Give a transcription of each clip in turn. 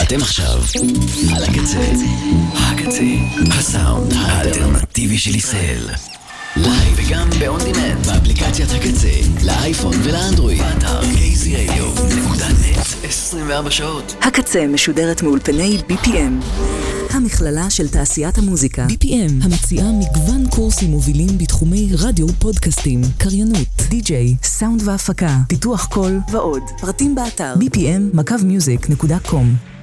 אתם עכשיו על הקצה, הסאונד האלטרנטיבי של ישראל. לייב וגם באון דימנד באפליקציית הקצה, לאייפון ולאנדרואיד. באתר kzradio.net 24 שעות. הקצה משודרת מאולפני BPM, המכללה של תעשיית המוזיקה. BPM, המציעה מגוון קורסים מובילים בתחומי רדיו, פודקאסטים, קריינות, די-ג'יי, סאונד והפקה, פיתוח קול ועוד. פרטים באתר bpm-music.com.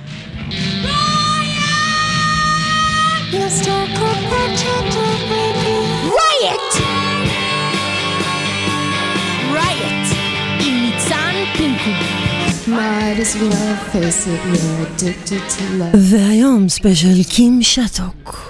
Riot! Riot! עם ניצן פינקו. Might as well face it, we're addicted to love. והיום ספיישל קים שטוק.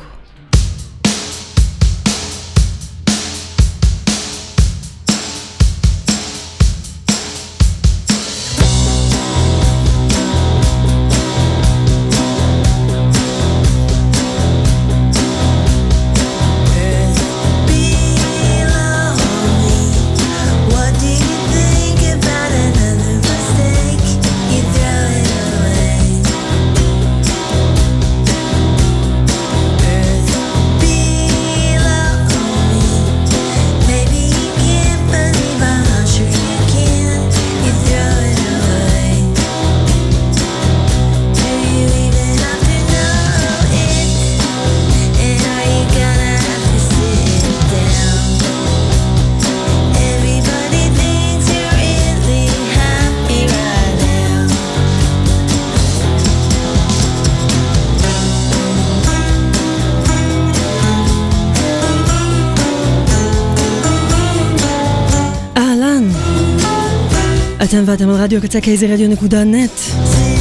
אתם ואתם על רדיו קצה kzradio.net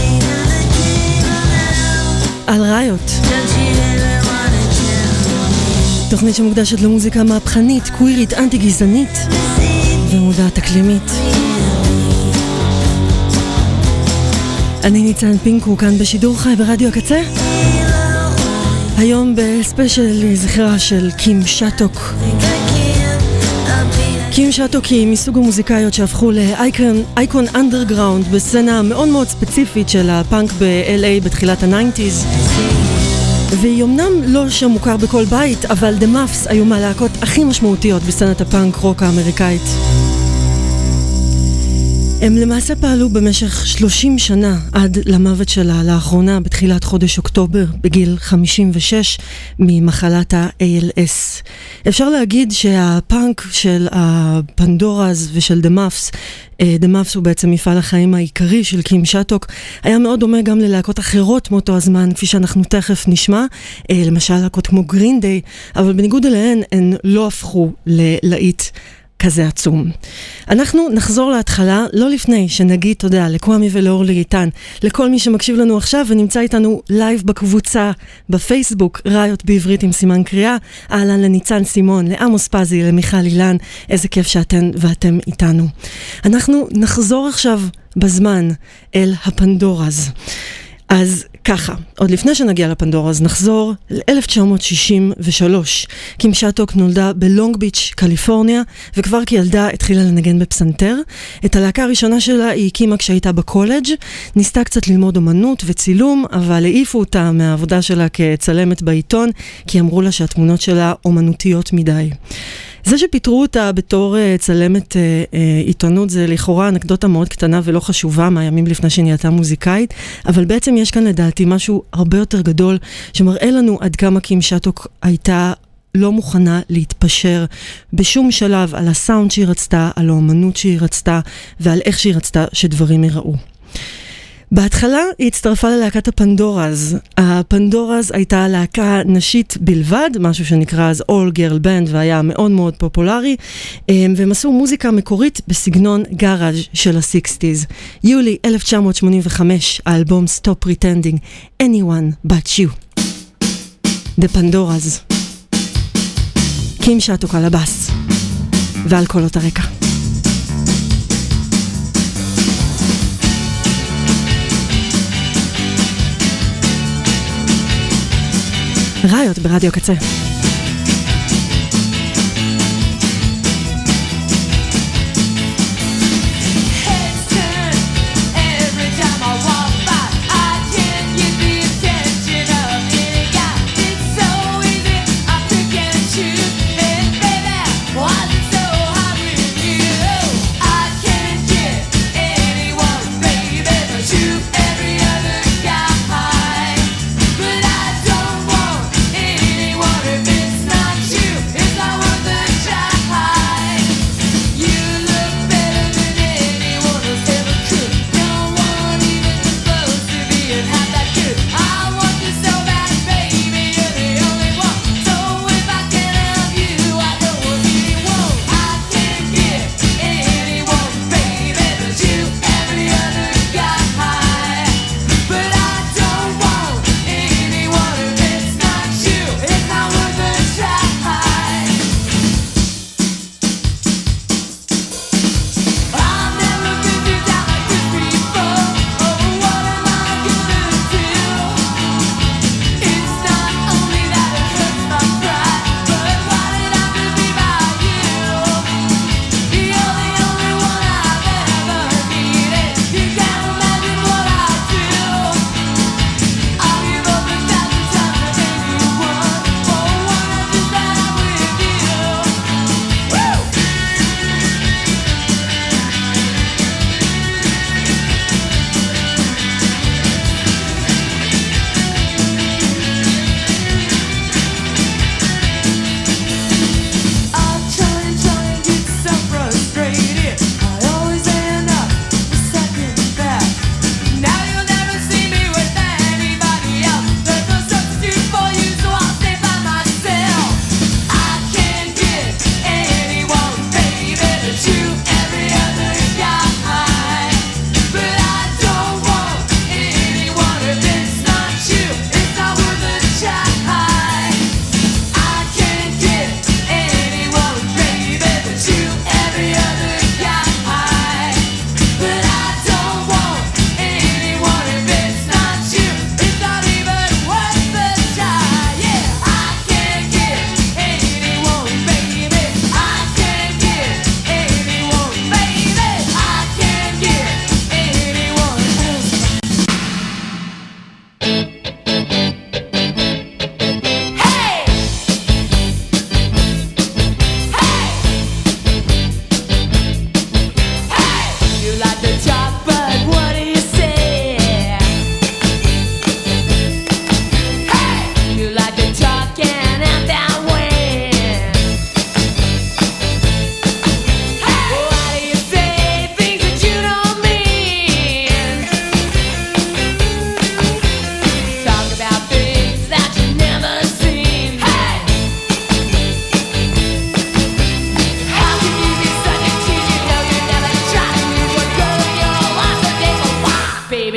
על ראיות, תוכנית שמוקדשת למוזיקה מהפכנית, קווירית, אנטי גזענית ומודעת אקלימית. אני ניצן פינקו כאן בשידור חי ברדיו הקצה, היום בספיישל לזכרה של קים שטוק. קים שטוק היא מסוג המוזיקאיות שהפכו לאייקון אנדרגראונד בסצנה מאוד מאוד ספציפית של הפאנק ב-LA בתחילת ה-90s. והיא אמנם לא שם מוכר בכל בית, אבל The Muffs היו מהלהקות הכי משמעותיות בסצנת הפאנק רוק האמריקאית. הם למעשה פעלו במשך 30 שנה עד למוות שלה לאחרונה בתחילת חודש אוקטובר בגיל 56 ממחלת ה-ALS. אפשר להגיד שהפאנק של הפנדורז ושל The Muffs, The Muffs הוא בעצם מפעל החיים העיקרי של קים שטוק, היה מאוד דומה גם ללהקות אחרות מאותו הזמן, כפי שאנחנו תכף נשמע, למשל להקות כמו גרין דיי, אבל בניגוד אליהן הן לא הפכו ללהיט כזה עצום. אנחנו נחזור להתחלה, לא לפני שנגיד תודה לקוואמי ולאורלי איתן, לכל מי שמקשיב לנו עכשיו ונמצא איתנו לייב בקבוצה בפייסבוק, ראיות בעברית עם סימן קריאה. אהלן לניצן סימון, לעמוס פזי, למיכל אילן, איזה כיף שאתן ואתם איתנו. אנחנו נחזור עכשיו בזמן אל הפנדורז. אז ככה, עוד לפני שנגיע לפנדורז, נחזור ל-1963. קים שטוק נולדה בלונג ביץ', קליפורניה, וכבר כילדה התחילה לנגן בפסנתר. את הלהקה הראשונה שלה היא הקימה כשהייתה בקולג', ניסתה קצת ללמוד אומנות וצילום, אבל העיפו אותה מהעבודה שלה כצלמת בעיתון, כי אמרו לה שהתמונות שלה אומנותיות מדי. זה שפיתרו אותה בתור צלמת עיתונות זה לכאורה אנקדוטה מאוד קטנה ולא חשובה מהימים לפני שנהייתה מוזיקאית, אבל בעצם יש כאן לדעתי משהו הרבה יותר גדול שמראה לנו עד כמה קים שטוק הייתה לא מוכנה להתפשר בשום שלב על הסאונד שהיא רצתה, על האומנות שהיא רצתה ועל איך שהיא רצתה שדברים ייראו. בהתחלה היא הצטרפה ללהקת הפנדורז. הפנדורז הייתה להקה נשית בלבד, משהו שנקרא אז All Girl Band, והיה מאוד מאוד פופולרי, והם עשו מוזיקה מקורית בסגנון גאראז' של ה-60s. יולי 1985, האלבום Stop Pretending, Anyone But You. The Pandoras. קים שטוק על הבאס, ועל קולות הרקע. ראיות ברדיו קצה. Heads turn every time I walk by. I can't get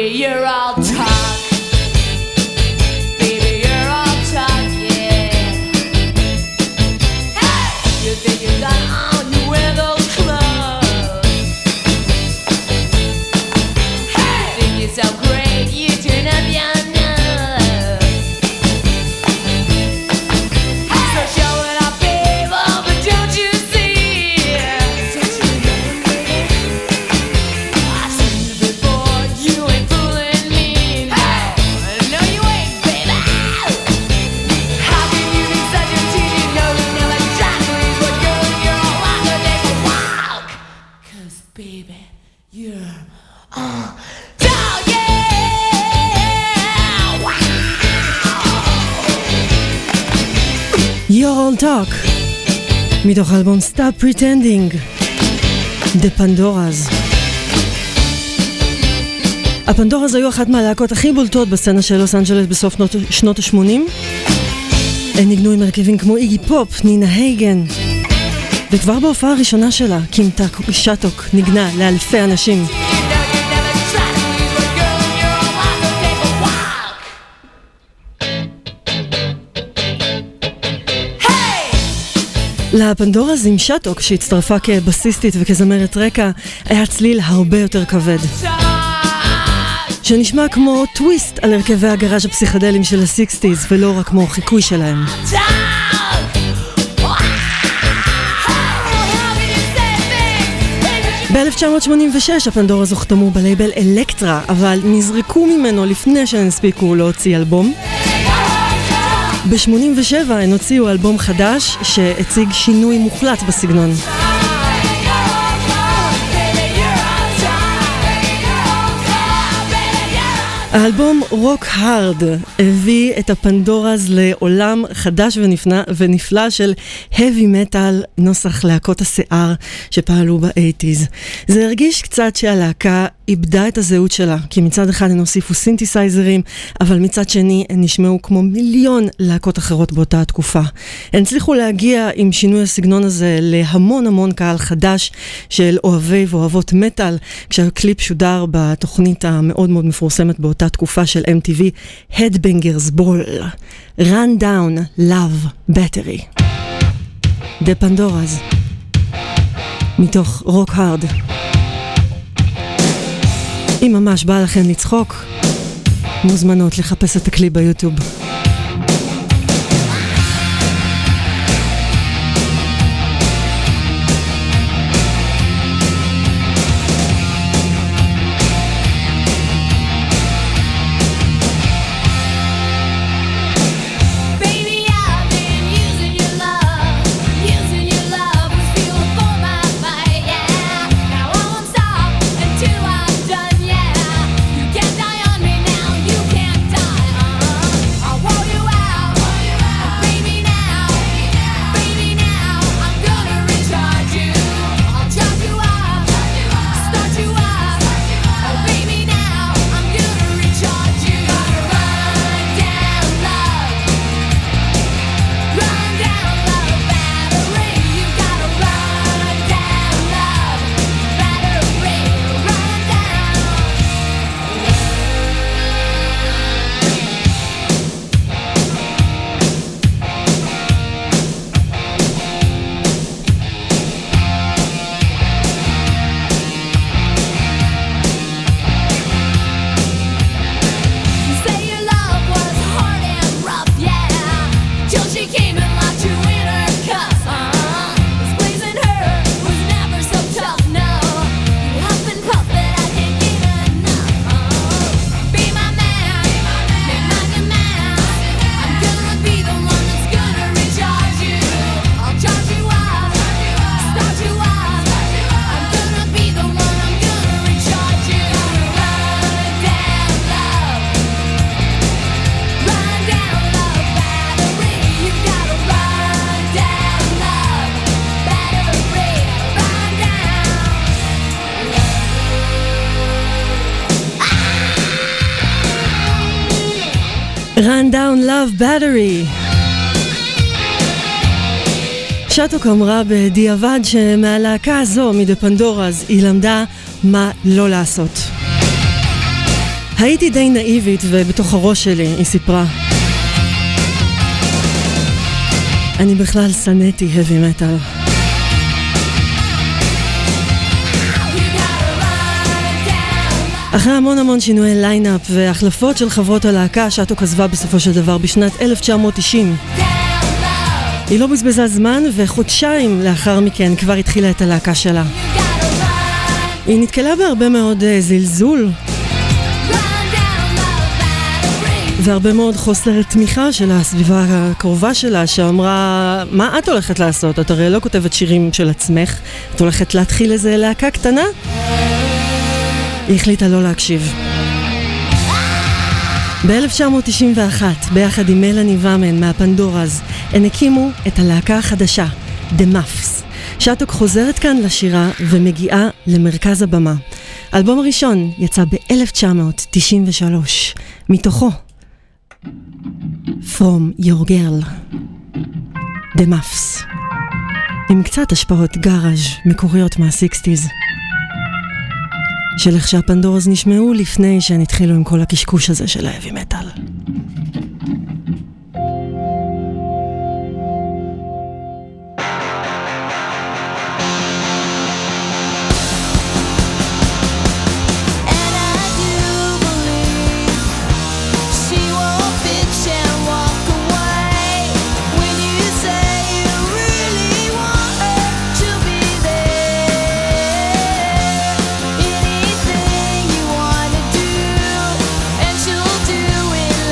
you're all talk. Baby, you're all talk, yeah. Hey! You think you got on, you wear those clothes. Hey! You think you're so great, you turn up your nose. Hey! So show it off, babe, oh, but don't you see? Don't you know, baby? I've seen you before, you ain't fooling me. Hey! No, you ain't, baby. How can you be such a tease? You know you never tried to leave, but girl, you're all out to take a walk. 'Cause, baby, you're all dog, yeah! Wow! You're all talk, מתוך אלבום Stop Pretending, The Pandoras. הפנדורס היו אחת מהלהקות הכי בולטות בסצנה של לוס אנג'לס בסוף שנות ה-80. הן ניגנו עם הרכבים כמו איגי פופ, נינה הייגן, וכבר בהופעה הראשונה שלה, קים שטוק ניגנה לאלפי אנשים. לפנדורס עם שטוק, שהצטרפה כבסיסטית וכזמרת רקע, היה צליל הרבה יותר כבד, שנשמע כמו טוויסט על הרכבי הגראז' הפסיכדליים של ה-60s, ולא רק כמו חיקוי שלהם. ב-1986 הפנדורס הוחתמו בלייבל אלקטרה, אבל נזרקו ממנו לפני שהן הספיקו להוציא אלבום. ב-87 הן הוציאו אלבום חדש שהציג שינוי מוחלט בסגנון. האלבום רוק הארד הביא את הפנדורס לעולם חדש ונפלא של heavy metal, נוסח להקות השיער שפעלו ב-80s. זה הרגיש קצת שהלהקה איבדה את הזהות שלה, כי מצד אחד הן הוסיפו סינתסייזרים, אבל מצד שני הן נשמעו כמו מיליון להקות אחרות באותה התקופה. הן הצליחו להגיע עם שינוי הסגנון הזה להמון המון קהל חדש של אוהבי ואוהבות מטל, כשהקליפ שודר בתוכנית המאוד מאוד מפורסמת באותה תקופה של MTV, Headbangers Ball, Run Down Love Battery. The Pandoras, מתוך רוק הארד. אם ממש בא לכם לצחוק, מוזמנות לחפש את הקליפ ביוטיוב. Run Down Love Battery. שטוק אמרה בדיעבד שמהלהקה הזו, מדה פנדורס, היא למדה מה לא לעשות. הייתי די נאיבית ובתוך הראש שלי היא סיפרה. אני בכלל סניתי heavy metal. אחרי המון שינויי ליינאפ והחלפות של חברות הלהקה, שטוק עזבה בסופו של דבר בשנת 1990. היא לא בזבזה זמן, וחודשיים לאחר מכן כבר התחילה את הלהקה שלה. היא נתקלה בהרבה מאוד זלזול והרבה מאוד חוסר תמיכה של הסביבה הקרובה שלה, שאמרה, מה את הולכת לעשות? את הרי לא כותבת שירים של עצמך, את הולכת להתחיל איזה להקה קטנה? היא החליטה לא להקשיב. ב-1991, ביחד עם מלאני ואמן מהפנדורז, הן הקימו את הלהקה החדשה, The Muffs. שטוק חוזרת כאן לשירה ומגיעה למרכז הבמה. האלבום הראשון יצא ב-1993, מתוכו From Your Girl, The Muffs, עם קצת השפעות גאראז' מקוריות מה-60s. של איך שהפנדורז נשמעו לפני שהן התחילו עם כל הקשקוש הזה של ההאבי מטל. Anything you wanna do, and she'll do it.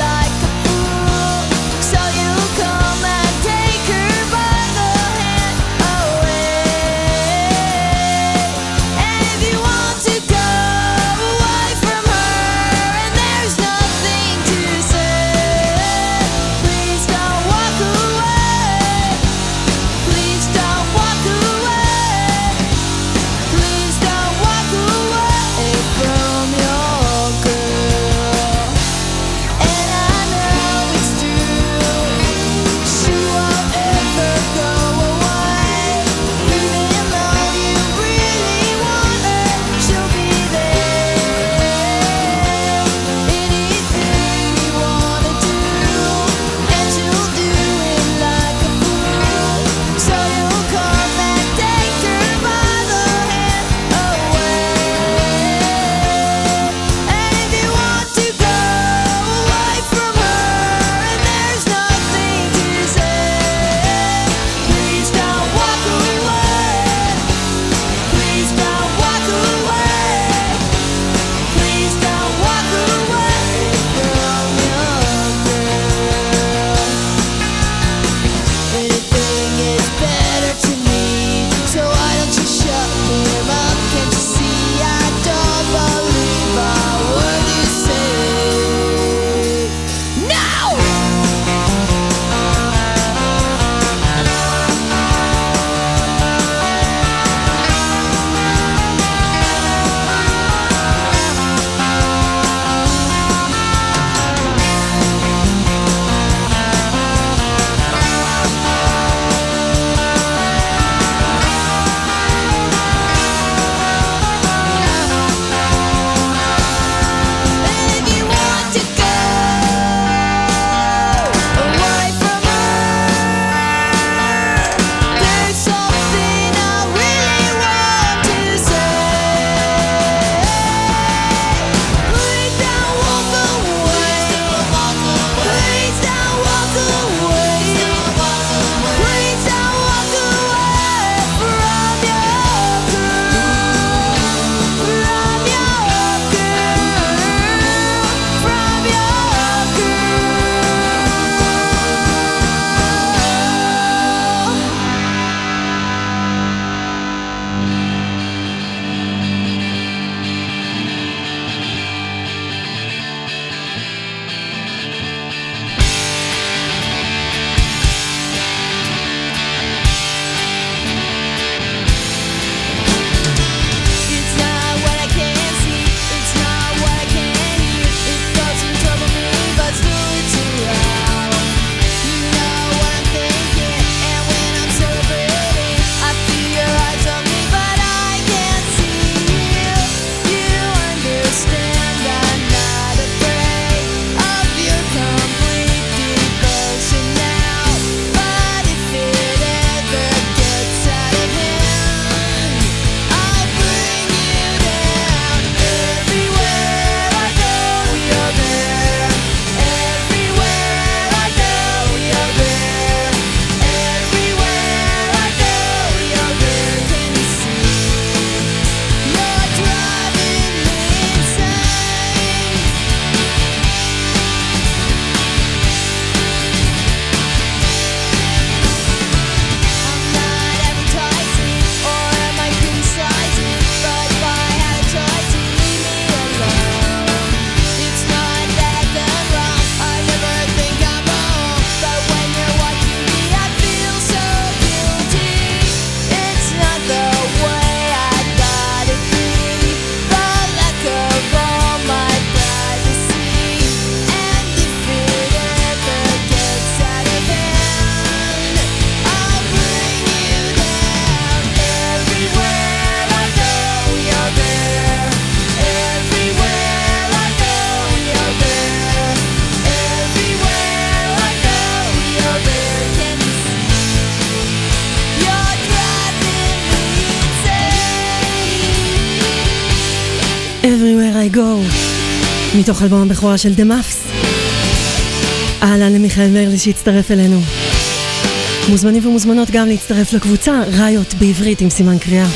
Everywhere I go, מתוך אלבום הבכורה של The Muffs. אהלן למיכאל מרלי שהצטרף אלינו. מוזמנים ומוזמנות גם להצטרף לקבוצה ראיות בעברית עם סימן קריאה.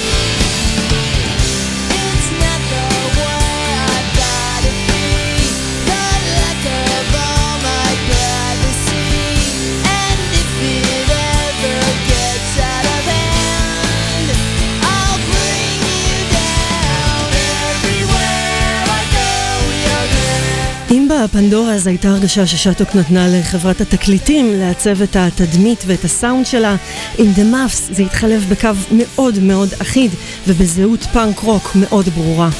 בפנדורה אז הייתה הרגשה ששטוק נתנה לחברת התקליטים לעצב את התדמית ואת הסאונד שלה. עם The Muffs זה התחלף בקו מאוד מאוד אחיד ובזהות פאנק רוק מאוד ברורה.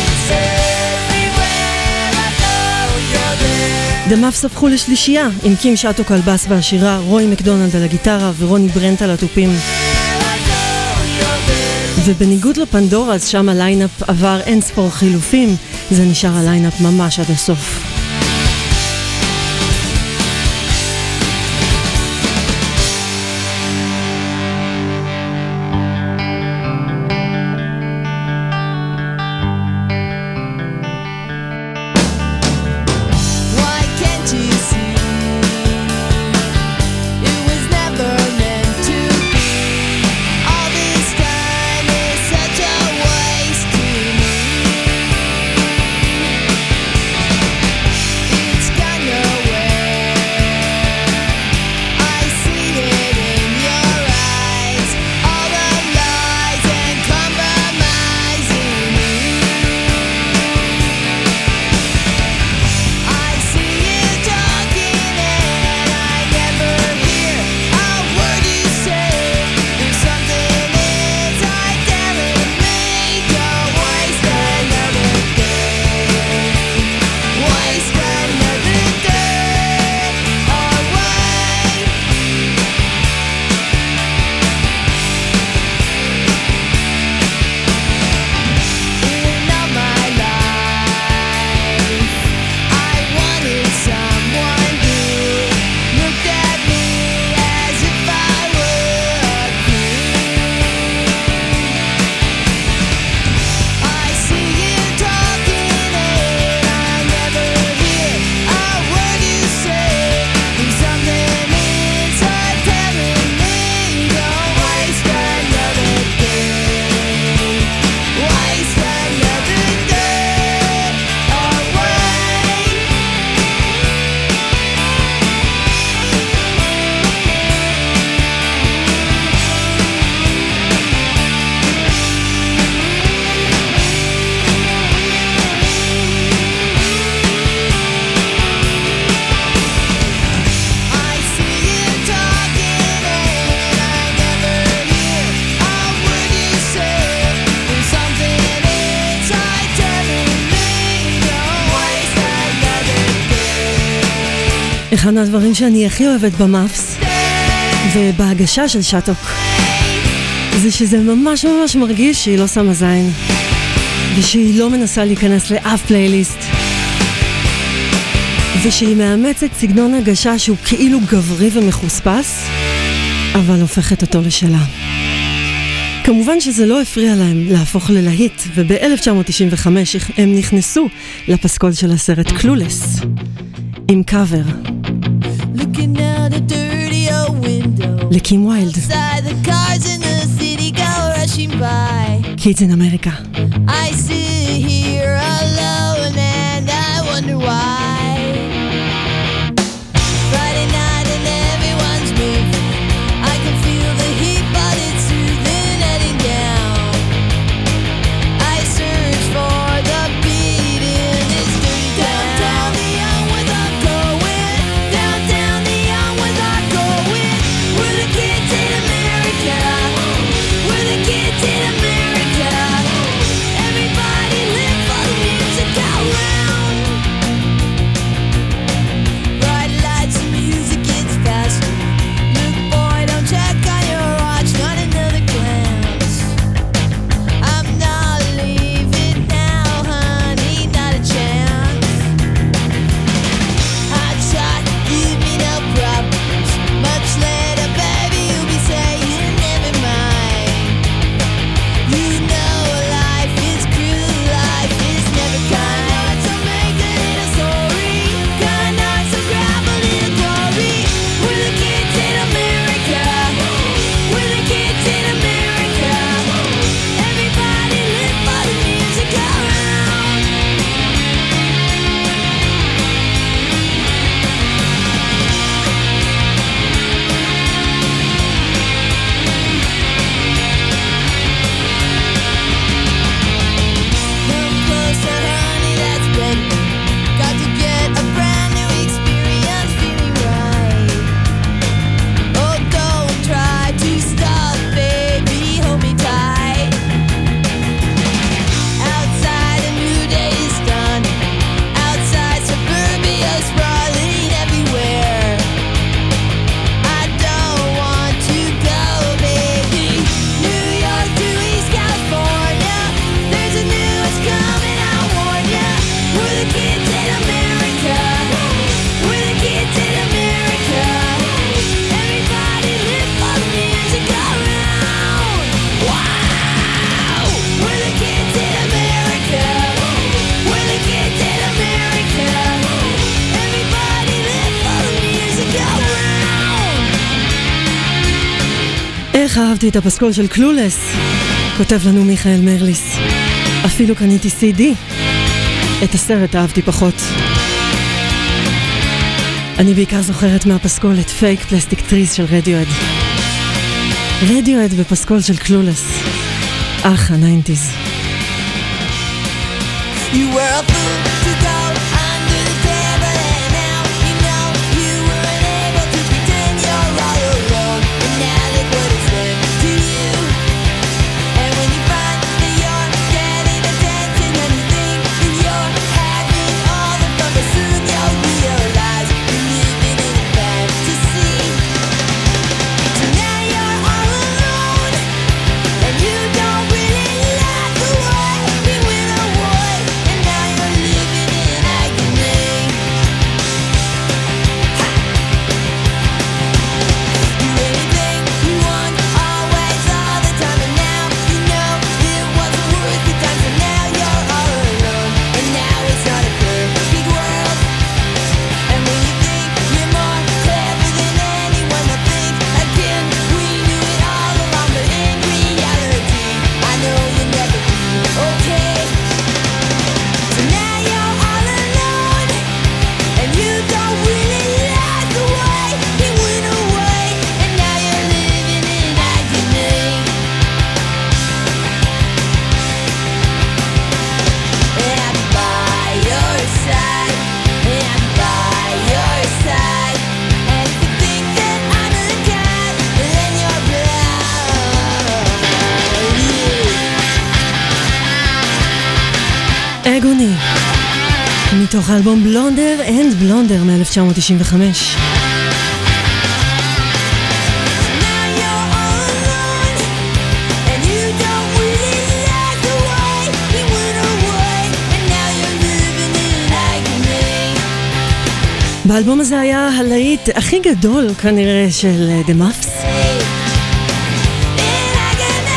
The Muffs הפכו לשלישייה עם קים שטוק על בס והשירה, רוי מקדונלד על הגיטרה ורוני ברנט על התופים. ובניגוד לפנדורה אז שם הליינאפ עבר אין ספור חילופים, זה נשאר הליינאפ ממש עד הסוף. אחד הדברים שאני הכי אוהבת במאפס ובהגשה של שטוק זה שזה ממש ממש מרגיש שהיא לא שמה זין ושהיא לא מנסה להיכנס לאף פלייליסט ושהיא מאמצת סגנון הגשה שהוא כאילו גברי ומחוספס אבל הופכת אותו לשלה. כמובן שזה לא הפריע להם להפוך ללהיט וב-1995 הם נכנסו לפסקול של הסרט קלולס עם קאבר לקים ויילד Kids in America. I sit here alone and I wonder why. Friday night and everyone's moving. I can feel the heat but it's soothing heading down. I search for the beat in this dirty downtown. The young with our going. Downtown the young with our going. We're the kids in America. We're the kids in America. Everybody איך אהבתי את הפסקול של קלולס, כותב לנו מיכאל מרליס. אפילו קניתי CD. את הסרט אהבתי פחות. אני בעיקר זוכרת מהפסקול את פייק פלסטיק טריז של רדיואד. רדיואד בפסקול של קלולס. אך, ה-90s. You were a fool to go under the table, and now you know you weren't able to pretend you're all alone. And now look what it's done to you. And when you find that you're getting attention and you think that you're having all the fun, but soon you'll realize you're living in a fantasy. So now you're all alone, and you don't really like the way you went away. And now you're living in agony. Do anything you want, always, all the time, and now you know it wasn't worth the time. So now you're all alone, and now it's not a perfect world. And when you think you're more clever than anyone, I think again we knew it all along, but in reality, I know you'll never be okay. So now you're all alone, and you don't really like the way he went away. And now you're living in agony. And I'm by your side, and I'm by your side. And if you think that I'm a cat, then you're blind. אגוני, מתוך האלבום בלונדר אנד בלונדר מ-1995. Now you're all alone, and you don't really like the way he went away. And now you're living in agony. באלבום הזה היה הלהיט הכי גדול כנראה של The Muffs. In agony.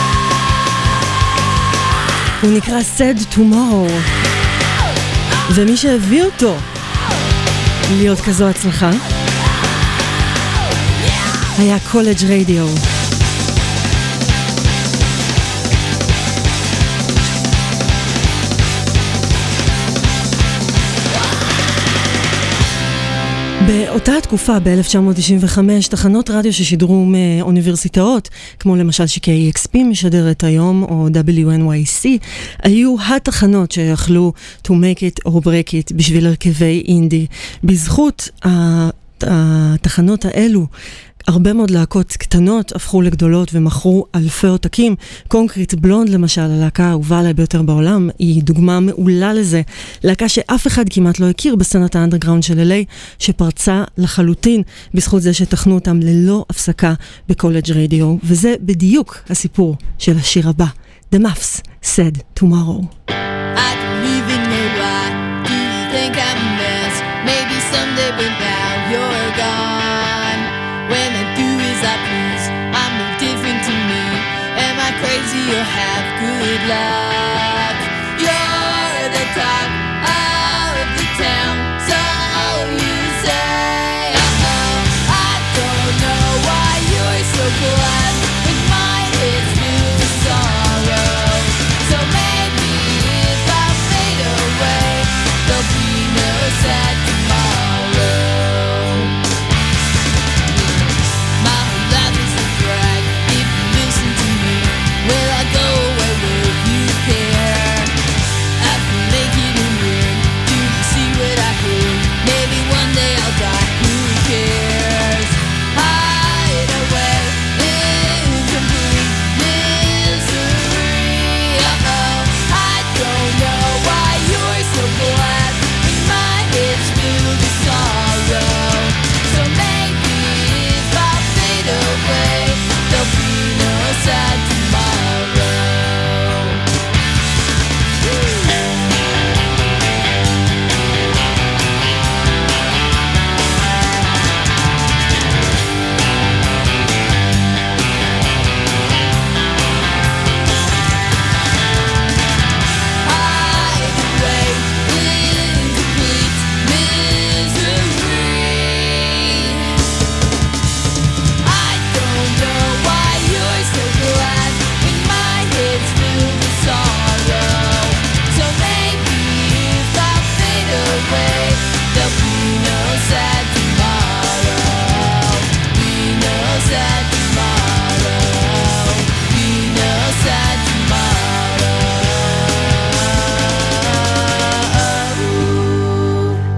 הוא נקרא Sad Tomorrow, ומי שהביא אותו להיות כזו הצלחה היה קולג' רדיו. באותה תקופה, ב-1995, תחנות רדיו ששידרו מאוניברסיטאות, כמו למשל ש-KEXP משדרת היום, או WNYC, היו התחנות שיכלו to make it or break it בשביל הרכבי אינדי. בזכות התחנות האלו, הרבה מאוד להקות קטנות הפכו לגדולות ומכרו אלפי עותקים. קונקריט בלונד למשל, הלהקה האהובה עליי ביותר בעולם, היא דוגמה מעולה לזה. להקה שאף אחד כמעט לא הכיר בסצנת האנדרגראונד של LA, שפרצה לחלוטין בזכות זה שתכנו אותם ללא הפסקה בקולג' רדיו, וזה בדיוק הסיפור של השיר הבא, The Muffs, Sad Tomorrow. I don't even know why. Do you think I'm a mess? Maybe someday, but now you're gone. When I do as I please, I'm no different to me. Am I crazy or have good luck? You're the talk of the town, so you say. I don't know why you're so glad, but mine is filled with sorrow. So maybe if I fade away, there'll be no sad tomorrow. My whole life is a drag. If you listen to me, will I go away? Will you care?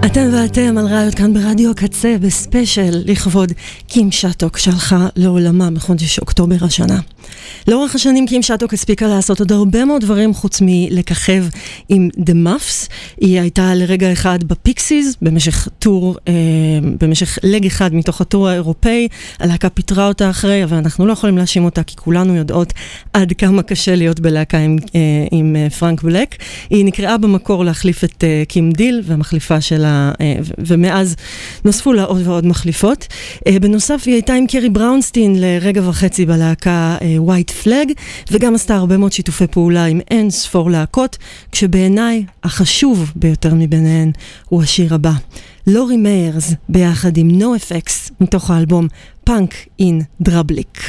אתם ואתם על רעיות כאן ברדיו הקצה בספיישל לכבוד קים שטוק שהלכה לעולמה בחודש אוקטובר השנה. לאורך השנים קים שטוק הספיקה לעשות עוד הרבה מאוד דברים חוץ מלככב עם The Muffs. היא הייתה לרגע אחד בפיקסיז במשך טור, במשך לג אחד מתוך הטור האירופאי. הלהקה פיתרה אותה אחרי, אבל אנחנו לא יכולים להאשים אותה כי כולנו יודעות עד כמה קשה להיות בלהקה עם פרנק בלק. היא נקראה במקור להחליף את קים דיל והמחליפה שלה, ומאז נוספו לה עוד ועוד מחליפות. בנוסף היא הייתה עם קרי בראונסטין לרגע וחצי בלהקה ווייט פלג, וגם עשתה הרבה מאוד שיתופי פעולה עם אין ספור להקות, כשבעיניי החשוב ביותר מביניהן הוא השיר הבא. לורי מיירס ביחד עם נו אפקס מתוך האלבום פאנק אין דרבליק.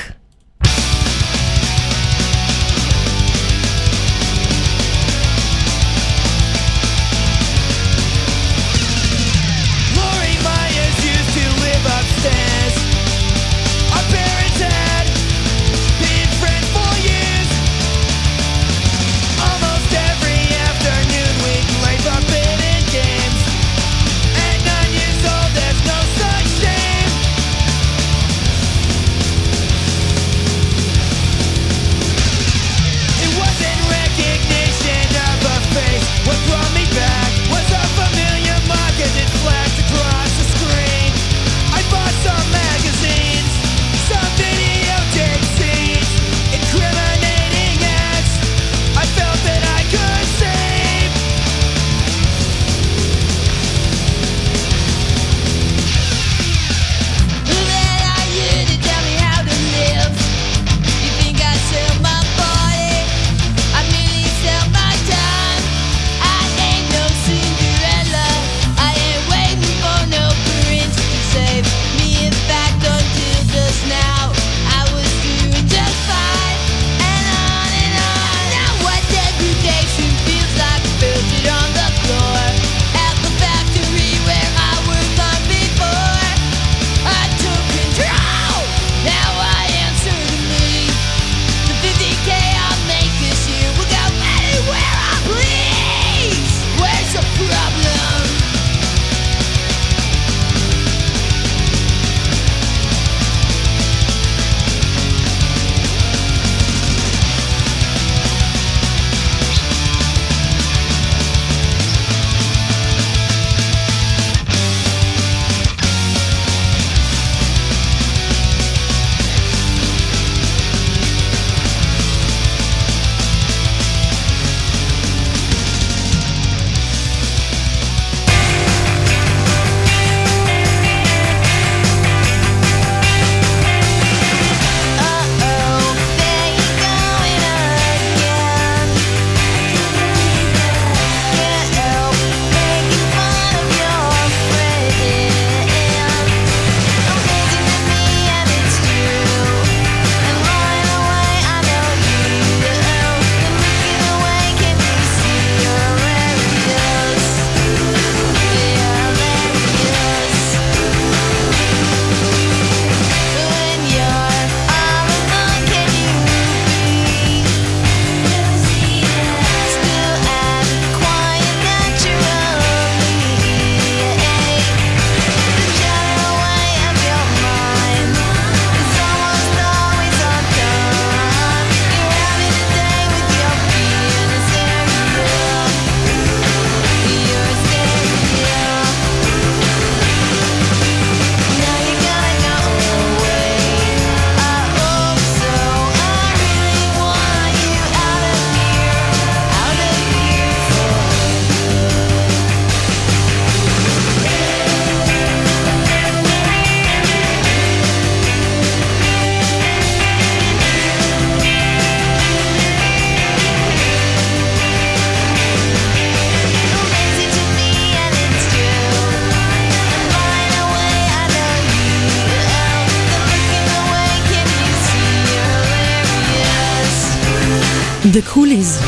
The Coolies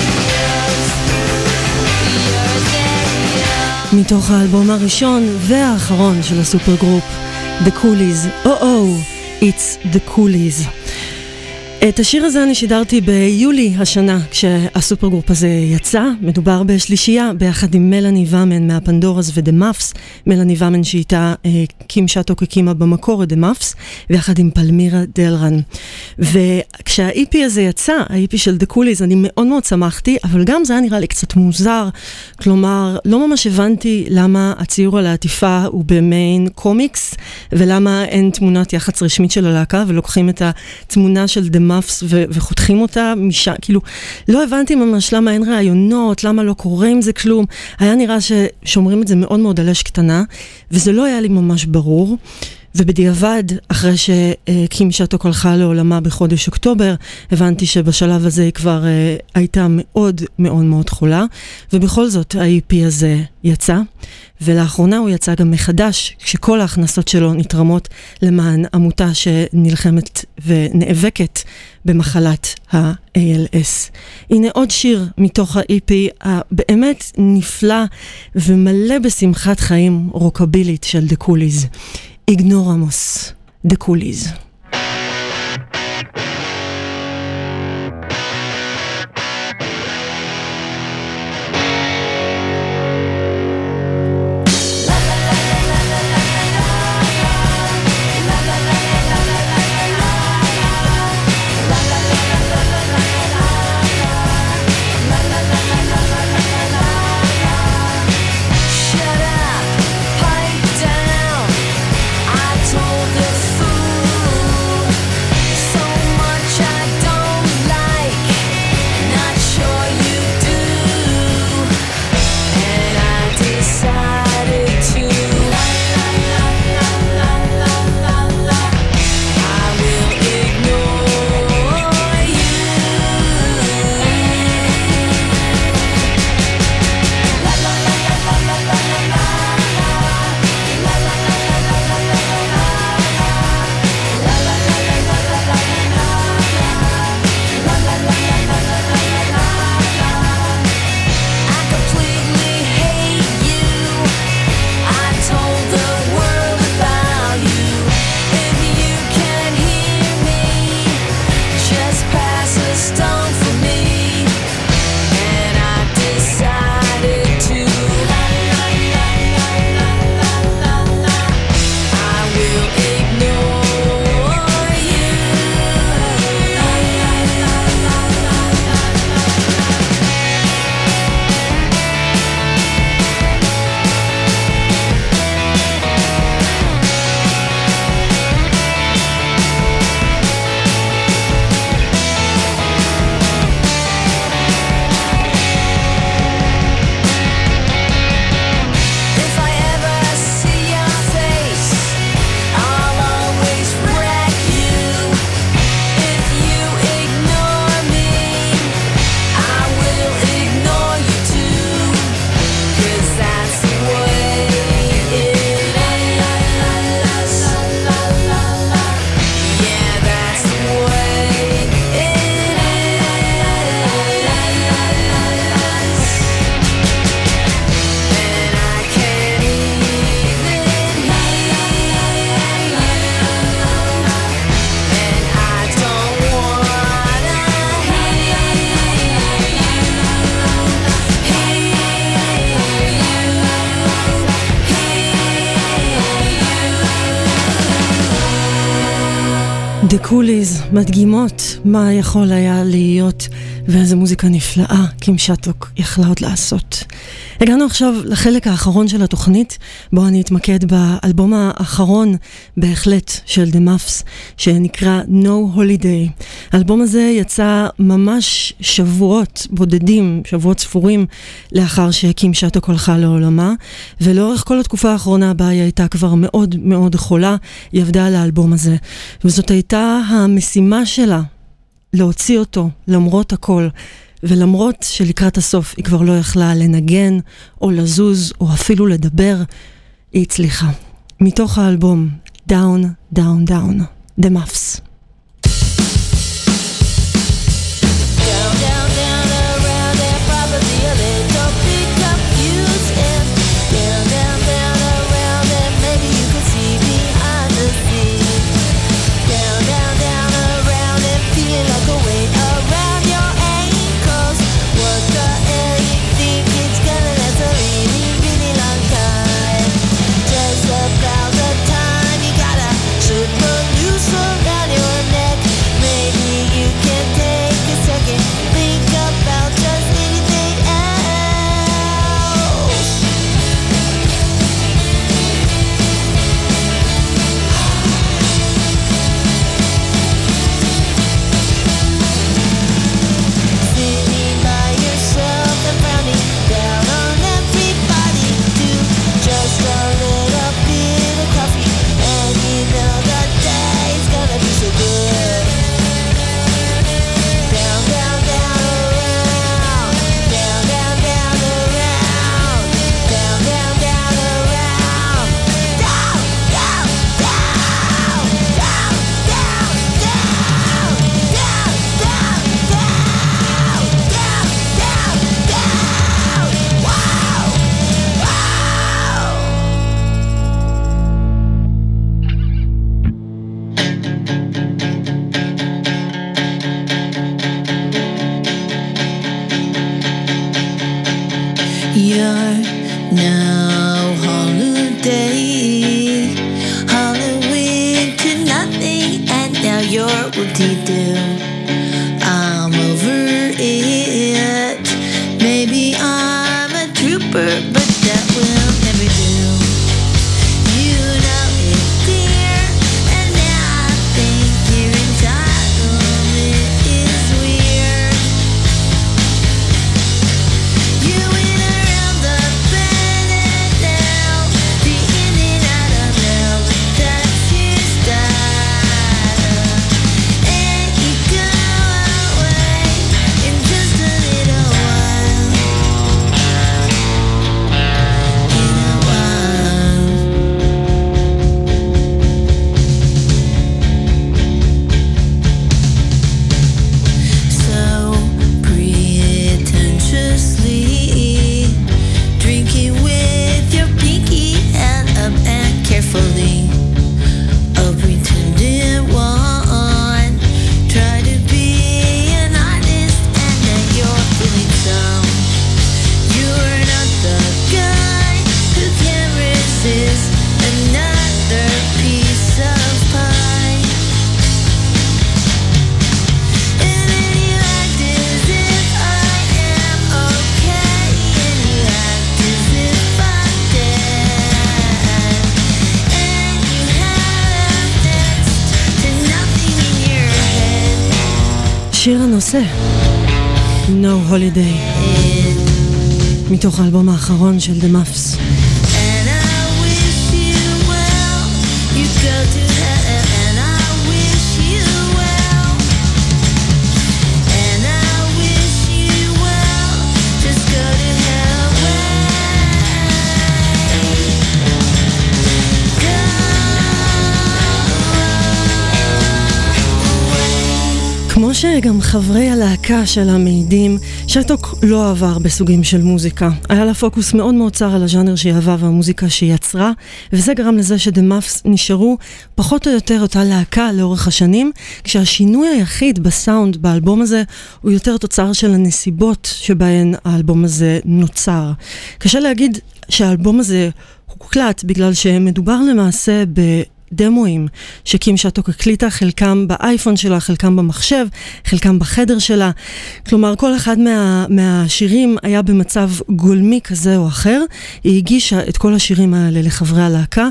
מתוך האלבום הראשון והאחרון של הסופר גרופ The Coolies. It's the Coolies. את השיר הזה אני שידרתי ביולי השנה כשהסופר גרופ הזה יצא. מדובר בשלישייה ביחד עם מלאני ואמן מהפנדורס ודה מאפס. מלאני ואמן שאיתה קים שטוק הקימה במקור דה מאפס, ויחד עם פלמירה דלרן. וכשה-EP הזה יצא, ה-EP של The Coolies, אני מאוד מאוד שמחתי, אבל גם זה היה נראה לי קצת מוזר. כלומר, לא ממש הבנתי למה הציור על העטיפה הוא במיין קומיקס, ולמה אין תמונת יח"צ רשמית של הלהקה, ולוקחים את התמונה של The מאפס וחותכים אותה משם, כאילו, לא הבנתי ממש למה אין רעיונות, למה לא קורה עם זה כלום. היה נראה ששומרים את זה מאוד מאוד על אש קטנה, וזה לא היה לי ממש ברור. ובדיעבד, אחרי שקים שטוק הלכה לעולמה בחודש אוקטובר, הבנתי שבשלב הזה היא כבר הייתה מאוד מאוד מאוד חולה, ובכל זאת ה-EP הזה יצא, ולאחרונה הוא יצא גם מחדש, כשכל ההכנסות שלו נתרמות למען עמותה שנלחמת ונאבקת במחלת ה-ALS. הנה עוד שיר מתוך ה-EP הבאמת נפלא ומלא בשמחת חיים רוקבילית של The Coolies. Ignoramos, The Coolies. The Coolies מדגימות מה יכול היה להיות, ואיזו מוזיקה נפלאה קים שטוק יכלה עוד לעשות. הגענו עכשיו לחלק האחרון של התוכנית, בו אני אתמקד באלבום האחרון בהחלט של The Muffs, שנקרא No Holiday. האלבום הזה יצא ממש שבועות בודדים, שבועות ספורים, לאחר שקים שטוק הלכה לעולמה, ולאורך כל התקופה האחרונה בה היא הייתה כבר מאוד מאוד חולה, היא עבדה על האלבום הזה. וזאת הייתה המשימה שלה, להוציא אותו למרות הכל, ולמרות שלקראת הסוף היא כבר לא יכלה לנגן או לזוז או אפילו לדבר, היא הצליחה. מתוך האלבום Down, Down, Down, The Muffs. Feeling הנושא No Holiday מתוך האלבום האחרון של The Muffs. And I wish you well. You go to hell, and I wish you well. And I wish you well. Just go to hell כמו שגם חברי הלהקה שלה מעידים, שטוק לא עבר בסוגים של מוזיקה. היה לה פוקוס מאוד מאוד צר על הז'אנר שהיא אהבה והמוזיקה שהיא יצרה, וזה גרם לזה שדה מאפס נשארו פחות או יותר אותה להקה לאורך השנים, כשהשינוי היחיד בסאונד באלבום הזה הוא יותר תוצר של הנסיבות שבהן האלבום הזה נוצר. קשה להגיד שהאלבום הזה הוקלט בגלל שמדובר למעשה דמואים שקים שטוק הקליטה, חלקם באייפון שלה, חלקם במחשב, חלקם בחדר שלה. כלומר, כל אחד מהשירים היה במצב גולמי כזה או אחר. היא הגישה את כל השירים האלה לחברי הלהקה,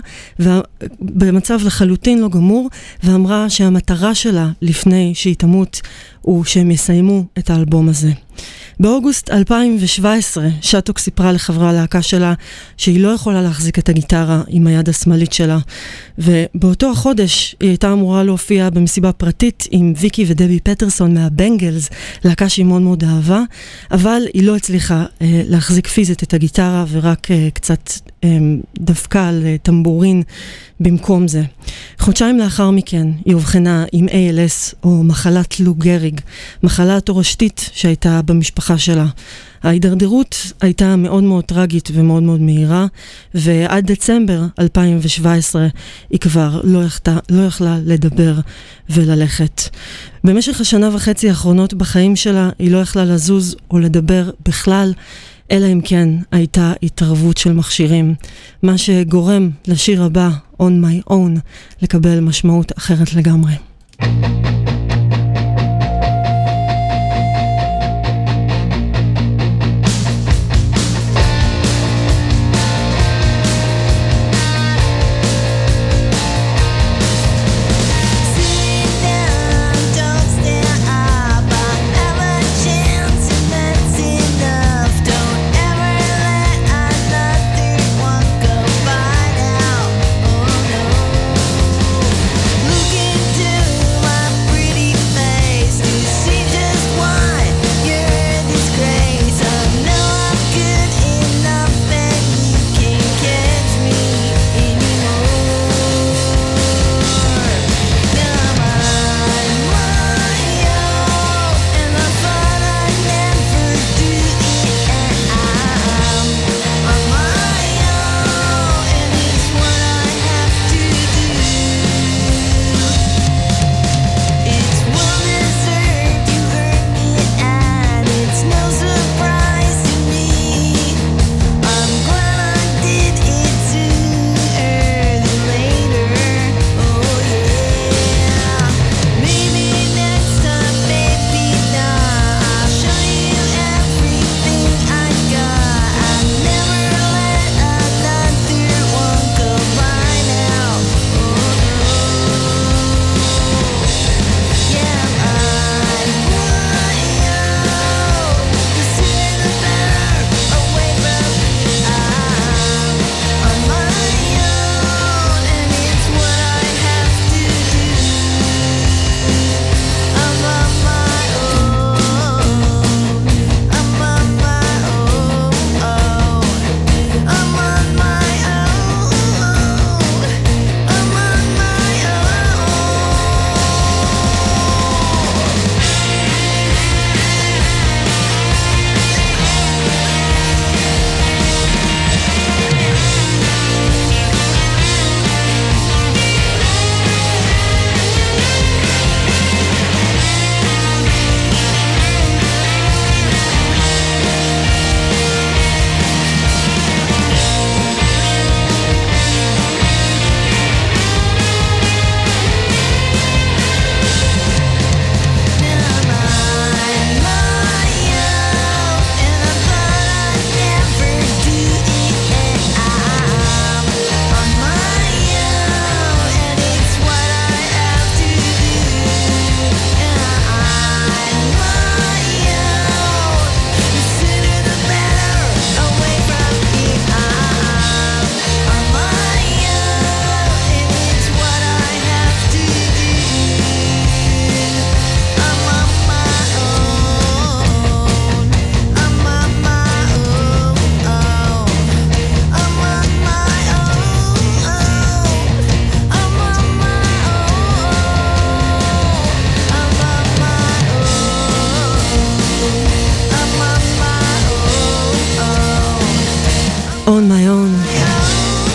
במצב לחלוטין לא גמור, ואמרה שהמטרה שלה לפני שהיא תמות הוא שהם יסיימו את האלבום הזה. באוגוסט 2017 שטוק סיפרה לחברי הלהקה שלה שהיא לא יכולה להחזיק את הגיטרה עם היד השמאלית שלה, ובאותו החודש היא הייתה אמורה להופיע במסיבה פרטית עם ויקי ודבי פטרסון מהבנגלס, להקה שהיא מאוד מאוד אהבה, אבל היא לא הצליחה להחזיק פיזית את הגיטרה ורק קצת דווקא על טמבורין במקום זה. חודשיים לאחר מכן היא הובחנה עם ALS או מחלת לו גריג, מחלה תורשתית שהייתה במשפחה שלה. ההידרדרות הייתה מאוד מאוד טרגית ומאוד מאוד מהירה, ועד דצמבר 2017 היא כבר לא יכלה לדבר וללכת. במשך השנה וחצי האחרונות בחיים שלה היא לא יכלה לזוז או לדבר בכלל, אלא אם כן הייתה התערבות של מכשירים, מה שגורם לשיר הבא, On My Own, לקבל משמעות אחרת לגמרי. my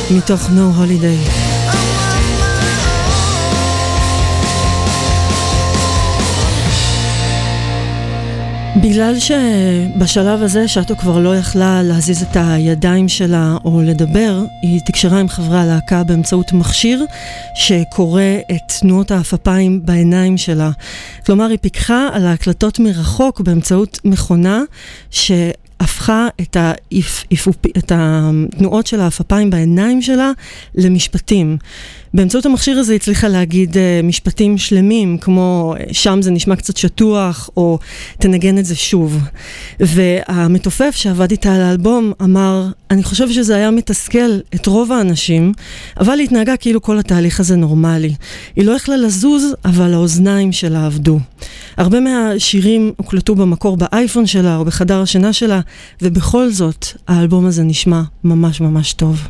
מתוך No Holiday. בגלל שבשלב הזה שטו כבר לא יכלה להזיז את הידיים שלה או לדבר, היא תקשרה עם חברי הלהקה באמצעות מכשיר שקורא את תנועות האפפיים בעיניים שלה. כלומר, היא פיקחה על ההקלטות מרחוק באמצעות מכונה שהפכה את התנועות של האפפיים בעיניים שלה למשפטים. באמצעות המכשיר הזה הצליחה להגיד משפטים שלמים, כמו שם זה נשמע קצת שטוח, או תנגן את זה שוב. והמתופף שעבד איתה על האלבום אמר, אני חושב שזה היה מתסכל את רוב האנשים, אבל היא התנהגה כאילו כל התהליך הזה נורמלי. היא לא יכלה לזוז, אבל האוזניים שלה עבדו. הרבה מהשירים הוקלטו במקור באייפון שלה, או בחדר השינה שלה, ובכל זאת, האלבום הזה נשמע ממש ממש טוב.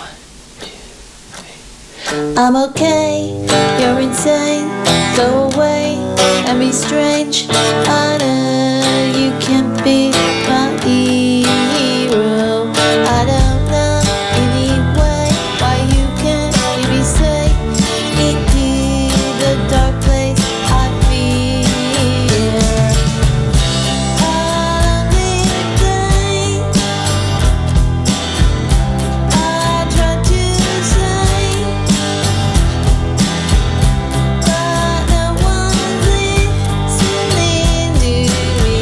I'm okay, you're insane, go away and be strange. I know you can't be my hero. I don't know anyway why you can't leave me safe into the dark place I fear. All of these days I tried to say, but no one's listening to me.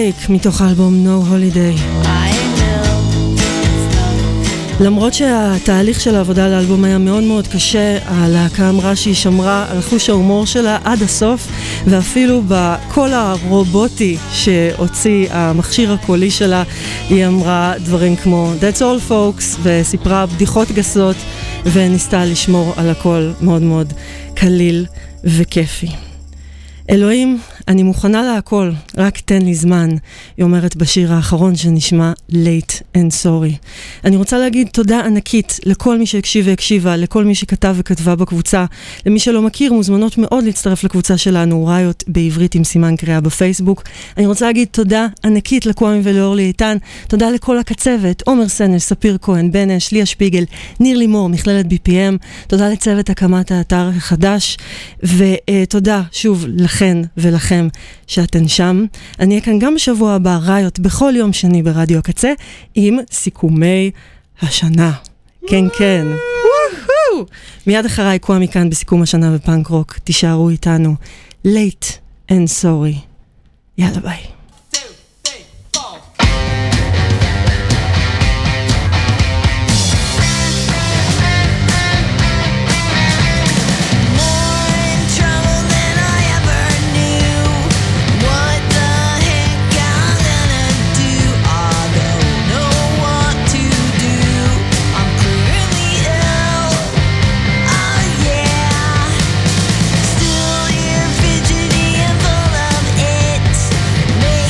Break מתוך האלבום No Holiday. למרות שהתהליך של העבודה על האלבום היה מאוד מאוד קשה, הלהקה אמרה שהיא שמרה על חוש ההומור שלה עד הסוף, ואפילו בקול הרובוטי שהוציא המכשיר הקולי שלה, היא אמרה דברים כמו That's all folks, וסיפרה בדיחות גסות, וניסתה לשמור על הכל מאוד מאוד קליל וכיפי. אלוהים, אני מוכנה להכל, רק תן לי זמן, היא אומרת בשיר האחרון שנשמע Late and Sorry. אני רוצה להגיד תודה ענקית לכל מי שהקשיב והקשיבה, לכל מי שכתב וכתבה בקבוצה. למי שלא מכיר, מוזמנות מאוד להצטרף לקבוצה שלנו, ראיות בעברית עם סימן קריאה בפייסבוק. אני רוצה להגיד תודה ענקית לקוואמי ולאורלי איתן, תודה לכל הקצוות, עומר סנל, ספיר כהן, בן אש, ליה שפיגל, ניר לימור, מכללת BPM, תודה לצוות הקמת האתר החדש, ותודה שוב לכן ולכם שאתן שם. אני אהיה כאן גם בשבוע הבא, ראיות, בכל יום שני ברדיו הקצה, עם סיכומי השנה. כן, כן. מיד אחריי קוואמי כאן בסיכום השנה בפאנק רוק. תישארו איתנו. Late and Sorry. יאללה ביי. Still you're fidgety and full of it.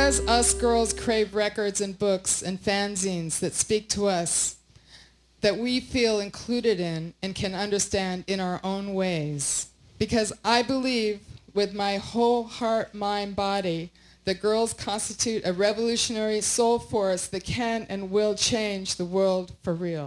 because us girls crave records and books and fanzines that speak to us, that we feel included in and can understand in our own ways. Because I believe with my whole heart, mind, body, that girls constitute a revolutionary soul force that can and will change the world for real.